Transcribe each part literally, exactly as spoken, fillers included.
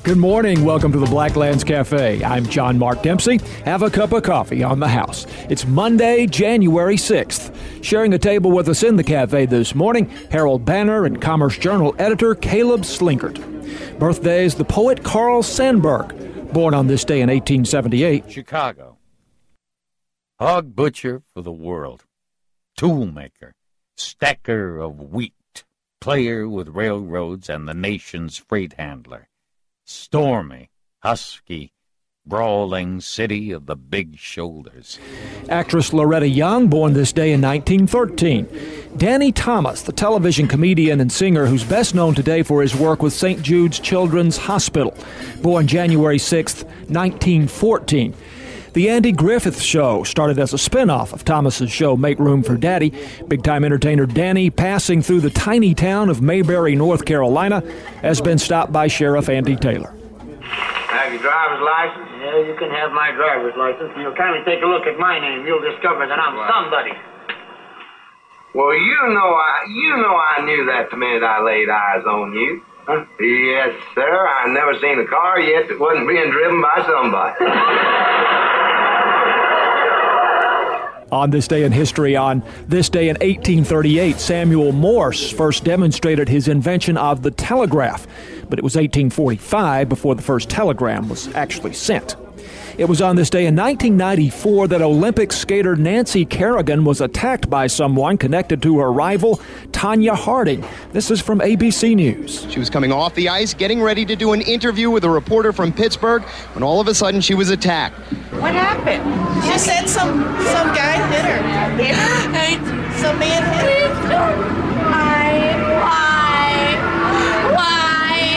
Good morning. Welcome to the Blacklands Cafe. I'm John Mark Dempsey. Have a cup of coffee on the house. It's Monday, January sixth. Sharing a table with us in the cafe this morning, Herald Banner and Commerce Journal editor Caleb Slinkert. Birthdays, the poet Carl Sandburg, born on this day in eighteen seventy-eight. Chicago. Hog butcher for the world. Toolmaker. Stacker of wheat. Player with railroads and the nation's freight handler. Stormy, husky, brawling city of the big shoulders. Actress Loretta Young, born this day in nineteen thirteen. Danny Thomas, the television comedian and singer who's best known today for his work with Saint Jude's Children's Hospital, born January sixth, nineteen fourteen. The Andy Griffith Show started as a spinoff of Thomas's show Make Room for Daddy. Big-time entertainer Danny, passing through the tiny town of Mayberry, North Carolina, has been stopped by Sheriff Andy Taylor. Have your driver's license? Yeah, you can have my driver's license. You'll kindly take a look at my name. You'll discover that I'm somebody. Well, you know I, you know I knew that the minute I laid eyes on you. Huh? Yes, sir. I've never seen a car yet that wasn't being driven by somebody. On this day in history, on this day in eighteen thirty-eight, Samuel Morse first demonstrated his invention of the telegraph, but it was eighteen forty-five before the first telegram was actually sent. It was on this day in nineteen ninety-four that Olympic skater Nancy Kerrigan was attacked by someone connected to her rival, Tanya Harding. This is from A B C News. She was coming off the ice, getting ready to do an interview with a reporter from Pittsburgh, when all of a sudden she was attacked. What happened? She said some some guy hit her. Hit her? Some man hit her. Why? Why? Why?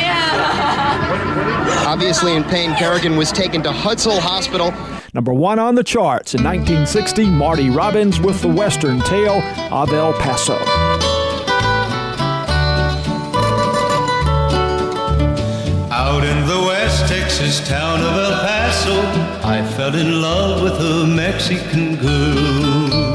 Obviously in pain, Kerrigan was taken to Hudsall Hospital. Number one on the charts in nineteen sixty, Marty Robbins with the Western Tale of El Paso. Out in the West Texas town of El Paso, I fell in love with a Mexican girl.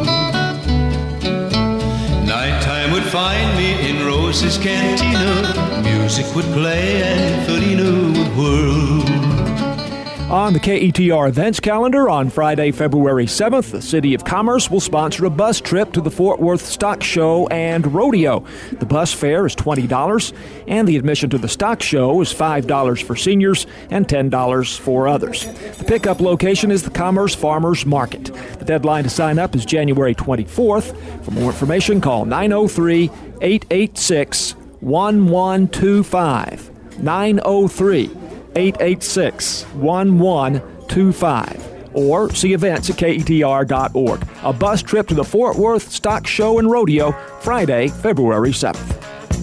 Nighttime would find me in Rose's Cantina. Music would play and Felina would whirl. On the K E T R events calendar, on Friday, February seventh, the City of Commerce will sponsor a bus trip to the Fort Worth Stock Show and Rodeo. The bus fare is twenty dollars, and the admission to the stock show is five dollars for seniors and ten dollars for others. The pickup location is the Commerce Farmers Market. The deadline to sign up is January twenty-fourth. For more information, call nine oh three, eight eight six, one one two five. nine oh three, eight eight six, one one two five, or see events at K E T R dot org. A bus trip to the Fort Worth Stock Show and Rodeo, Friday, February seventh.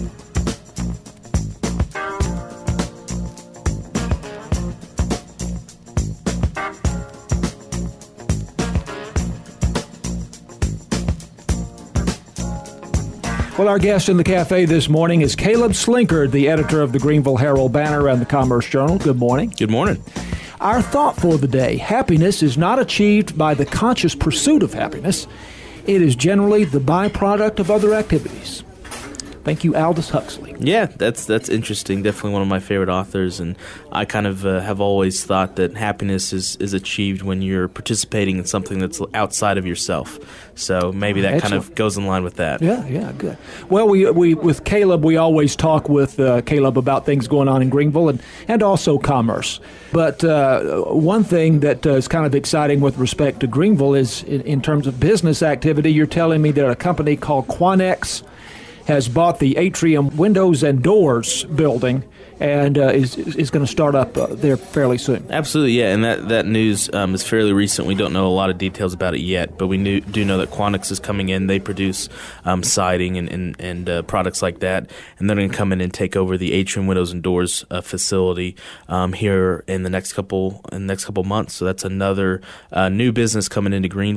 Well, our guest in the cafe this morning is Caleb Slinkert, the editor of the Greenville Herald Banner and the Commerce Journal. Good morning. Good morning. Our thought for the day: happiness is not achieved by the conscious pursuit of happiness. It is generally the byproduct of other activities. Thank you, Aldous Huxley. Yeah, that's that's interesting. Definitely one of my favorite authors, and I kind of uh, have always thought that happiness is, is achieved when you're participating in something that's outside of yourself. So maybe that Excellent. kind of goes in line with that. Yeah, yeah, good. Well, we we with Caleb, we always talk with uh, Caleb about things going on in Greenville and, and also commerce. But uh, one thing that uh, is kind of exciting with respect to Greenville is in, in terms of business activity. You're telling me that a company called Quanex has bought the Atrium Windows and Doors building and uh, is is going to start up uh, there fairly soon. Absolutely, yeah, and that, that news um, is fairly recent. We don't know a lot of details about it yet, but we knew, do know that Quanex is coming in. They produce um, siding and, and, and uh, products like that, and they're going to come in and take over the Atrium Windows and Doors uh, facility um, here in the next couple in the next couple months. So that's another uh, new business coming into Greenville.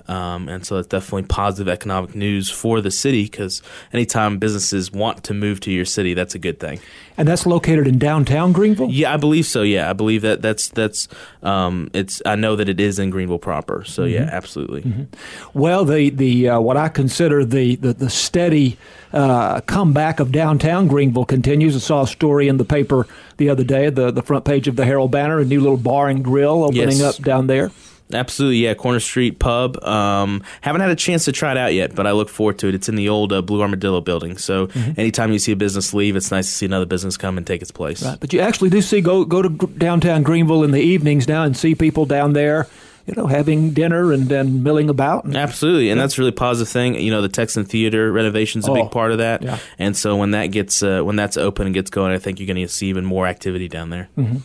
Um, and so it's definitely positive economic news for the city, because anytime businesses want to move to your city, that's a good thing. And that's located in downtown Greenville? Yeah, I believe so. Yeah, I believe that that's that's um, it's. I know that it is in Greenville proper. So mm-hmm. yeah, absolutely. Mm-hmm. Well, the the uh, what I consider the the, the steady uh, comeback of downtown Greenville continues. I saw a story in the paper the other day, the the front page of the Herald Banner, a new little bar and grill opening yes. up down there. Absolutely, yeah. Corner Street Pub. Um, haven't had a chance to try it out yet, but I look forward to it. It's in the old uh, Blue Armadillo building. So mm-hmm. anytime you see a business leave, it's nice to see another business come and take its place. Right. But you actually do see, go go to downtown Greenville in the evenings now and see people down there, you know, having dinner and, and milling about. And, Absolutely, and yeah. that's a really positive thing. You know, the Texan Theater renovation's a oh, big part of that. Yeah. And so when that gets uh, when that's open and gets going, I think you're going to see even more activity down there. Mm-hmm.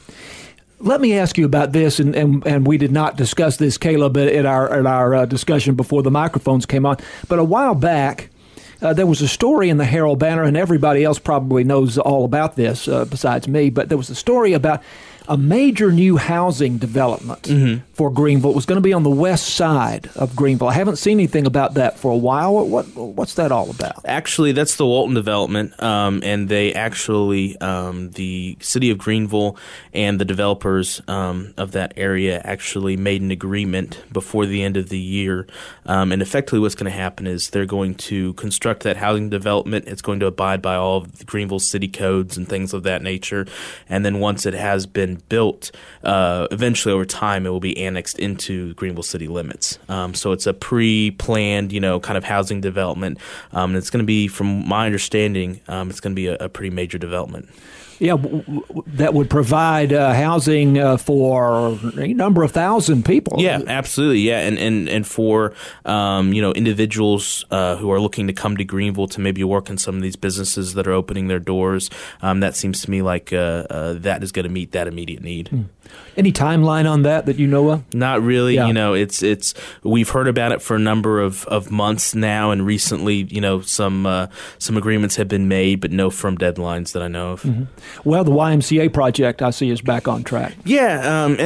Let me ask you about this, and, and, and we did not discuss this, Caleb, at our at our uh, discussion before the microphones came on. But a while back, uh, there was a story in the Herald Banner, and everybody else probably knows all about this uh, besides me, but there was a story about a major new housing development mm-hmm. for Greenville. It was going to be on the west side of Greenville. I haven't seen anything about that for a while. What, what What's that all about? Actually, that's the Walton development, um, and they actually, um, the city of Greenville and the developers um, of that area actually made an agreement before the end of the year. Um, and effectively what's going to happen is they're going to construct that housing development. It's going to abide by all of the Greenville city codes and things of that nature. And then once it has been built, uh, eventually over time it will be annexed into Greenville city limits. Um, so it's a pre-planned, you know, kind of housing development. Um, and it's going to be, from my understanding, um, it's going to be a, a pretty major development. Yeah, w- w- that would provide uh, housing uh, for a number of thousand people. Yeah, absolutely. Yeah, and and and for um, you know, individuals uh, who are looking to come to Greenville to maybe work in some of these businesses that are opening their doors. Um, that seems to me like uh, uh, that is going to meet that immediate need. Hmm. Any timeline on that that you know of? Not really. Yeah. You know, it's it's we've heard about it for a number of, of months now, and recently, you know, some uh, some agreements have been made, but no firm deadlines that I know of. Mm-hmm. Well, the Y M C A project I see is back on track. Yeah, um,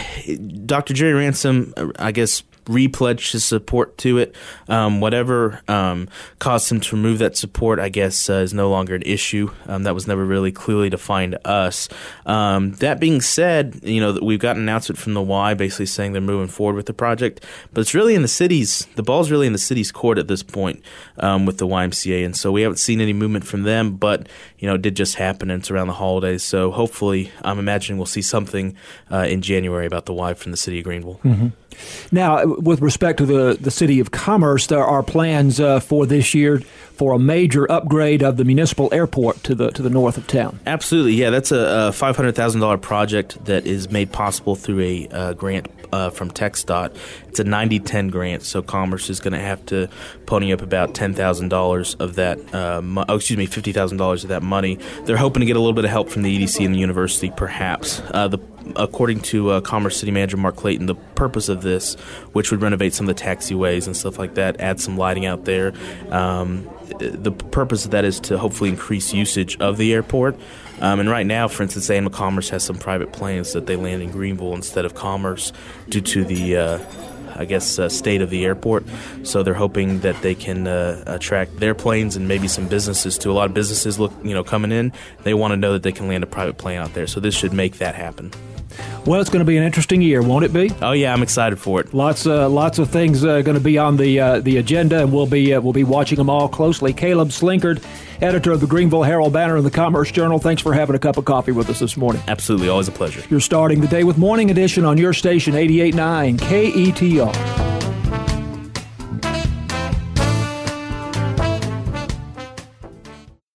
and Doctor Jerry Ransom, I guess, repledged his support to it. Um, whatever um, caused him to remove that support, I guess, uh, is no longer an issue. Um, that was never really clearly defined to us. Um, that being said, you know, we've got an announcement from the Y basically saying they're moving forward with the project, but it's really in the city's, the ball's really in the city's court at this point um, with the Y M C A, and so we haven't seen any movement from them, but, you know, it did just happen, and it's around the holidays, so hopefully, I'm imagining we'll see something uh, in January about the Y from the city of Greenville. Mm-hmm. Now, with respect to the, the City of Commerce, there are plans uh, for this year for a major upgrade of the municipal airport to the to the north of town. Absolutely, yeah. That's a, a five hundred thousand dollars project that is made possible through a uh, grant uh, from TxDOT. It's a ninety ten grant, so Commerce is going to have to pony up about ten thousand dollars of that, uh, mo- oh, excuse me, fifty thousand dollars of that money. They're hoping to get a little bit of help from the E D C and the university, perhaps. Uh, the According to uh, Commerce City Manager Mark Clayton, the purpose of this, which would renovate some of the taxiways and stuff like that, add some lighting out there, um, the purpose of that is to hopefully increase usage of the airport. Um, and right now, for instance, A M Commerce has some private planes that they land in Greenville instead of Commerce due to the uh, I guess, uh, state of the airport. So they're hoping that they can uh, attract their planes and maybe some businesses too. A lot of businesses look, you know, coming in, they want to know that they can land a private plane out there. So this should make that happen. Well, it's going to be an interesting year, won't it be? Oh yeah, I'm excited for it. Lots, uh, lots of things uh, going to be on the uh, the agenda, and we'll be uh, we'll be watching them all closely. Caleb Slinkard, editor of the Greenville Herald Banner and the Commerce Journal. Thanks for having a cup of coffee with us this morning. Absolutely, always a pleasure. You're starting the day with Morning Edition on your station, eighty-eight point nine K E T R.